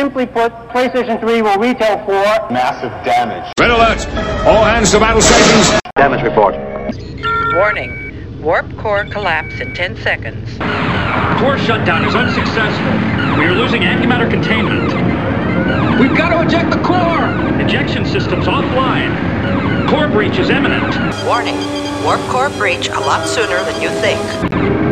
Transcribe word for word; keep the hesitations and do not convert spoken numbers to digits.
Simply put, PlayStation three will retail for massive damage. Red alert! All hands to battle stations. Damage report. Warning. Warp core collapse in ten seconds. Core shutdown is unsuccessful. We are losing antimatter containment. We've got to eject the core! Ejection systems offline. Core breach is imminent. Warning. Warp core breach a lot sooner than you think.